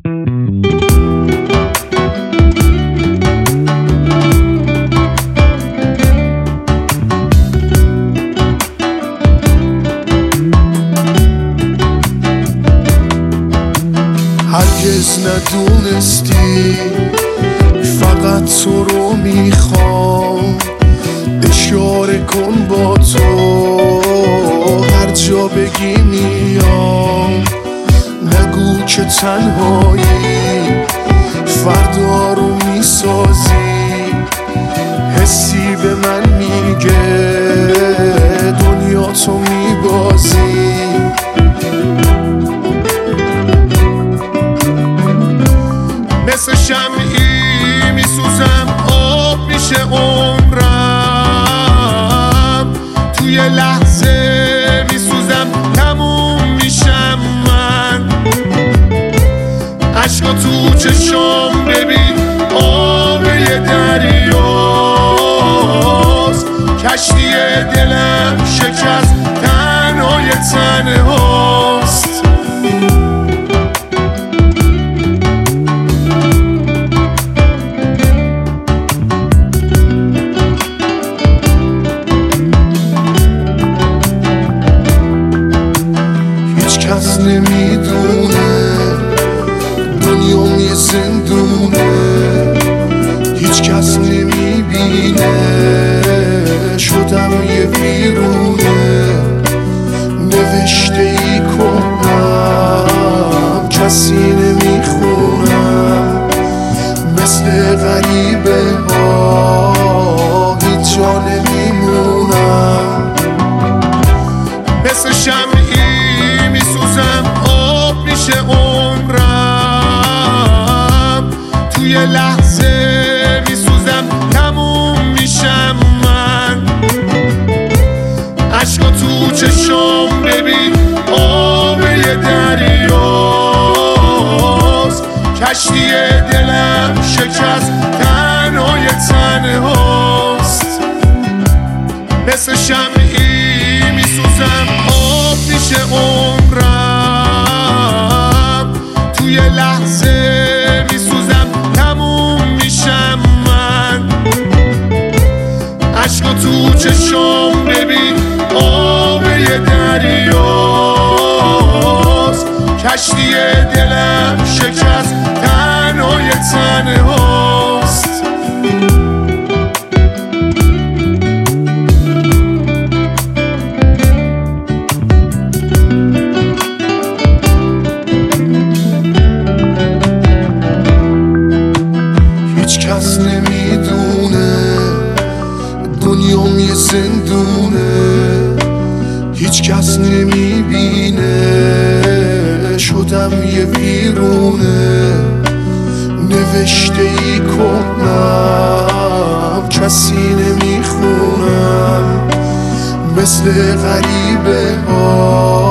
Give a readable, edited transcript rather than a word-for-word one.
هرگز ندونستی فقط تو رو میخوام، اشاره کن با تو هر جا بگی میام. نگو که تنهایی فردا رو میسازی، حسی به من میگه دنیا تو میبازی. مثل شمعی میسوزم، آب میشه عمرم، توی لحظه میسوزم، تموم میشم من. عشقا تو چشام ببین، آب یه دریاست، کشتی دلم شکست، تنهای تنهاست. کس نمیدونه دنیام یه زندونه، هیچ کس نمیبینه شدم یه ویرونه. نوشته ای کنم کسی نمیخونم، مثل غریبه ها هیچ جا نمیمونم. مثل شمعی میسوزم، آب میشه عمرم، توی لحظه میسوزم، تموم میشم من. عشقا تو چشام ببین، آب یه دریاست، کشتی دلم شکست، تنهای تنهاست. مثل شمعی میسوزم، آب میشه عمرم، توی لحظه میسوزم، تموم میشم من. عشقا تو چشام ببین، آب یه دریاست، کشتی دلم شکست، تنهای تنهاست. کس نمیدونه دنیام یه زندونه، هیچ کس نمیبینه شدم یه ویرونه. نوشته ای کنم کسی نمیخونم، مثل غریبه ها